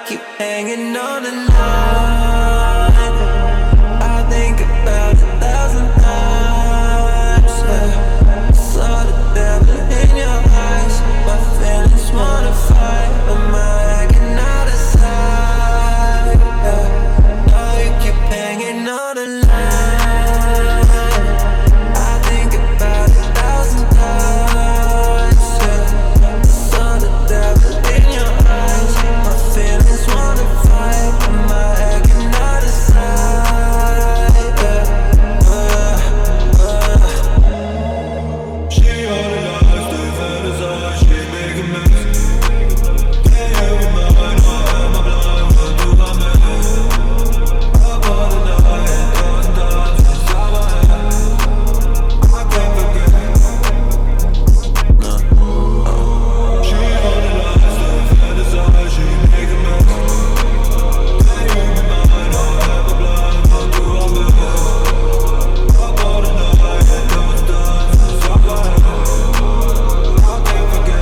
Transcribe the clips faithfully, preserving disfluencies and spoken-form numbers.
keep hanging on the line. I think about a thousand times. Yeah. Saw the devil in your eyes. My feelings wanna fight, but my head cannot decide. Yeah. Now you keep hanging on the line. I think about a thousand times. Yeah. Saw the devil in your eyes. My feelings wanna fight, but my head cannot decide. Yeah. Uh, uh. She analyzed the fantasize, she make a mess. Can't have a mind, or am I blind? What do I miss? Up all the night, thousand times inside my head. I can't forget. She analyzed the fantasize, she make a mess. Can't have a mind, or am I blind? What do I miss? Up all the night, thousand times inside my head. I can't forget.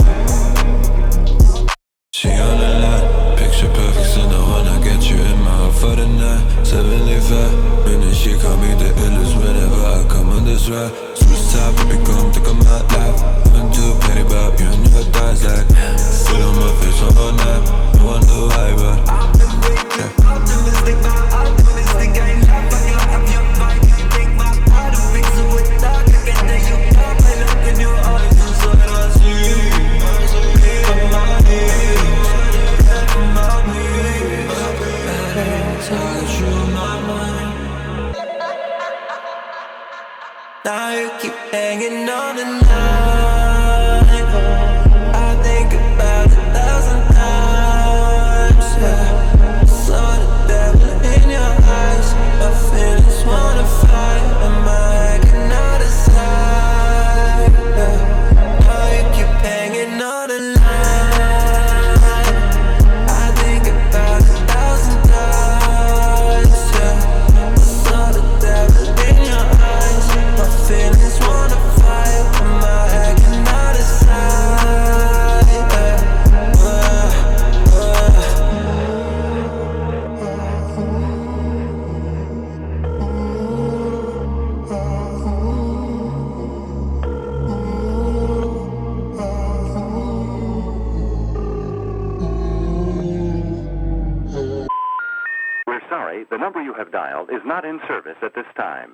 She on the line, picture perfect, so now wanna get you in my heart for the night. seventy-five, minutes, she call me the illest whenever I come on this ride. Suicide, baby, come take a my life. Nothing too petty about you and your thighs like sit on my face all night. No wonder why, but yeah. Optimistic, my optimistic. I ain't laugh, I can have your vibe. You take my heart and fix it with dark. I get that you pop, I look in your eyes. And so I see, on my knees, on my knees. I got you on my mind. Now you keep hanging on the line. I think about a thousand times. Yeah. Saw the devil in your eyes. My feelings wanna fight, but my head cannot decide. Yeah. Now you keep hanging on the line. I think about a thousand times. Yeah. Saw the devil in your eyes. My feelings wanna fight, but my head cannot decide. Yeah. Uh, uh. We're sorry, the number you have dialed is not in service at this time.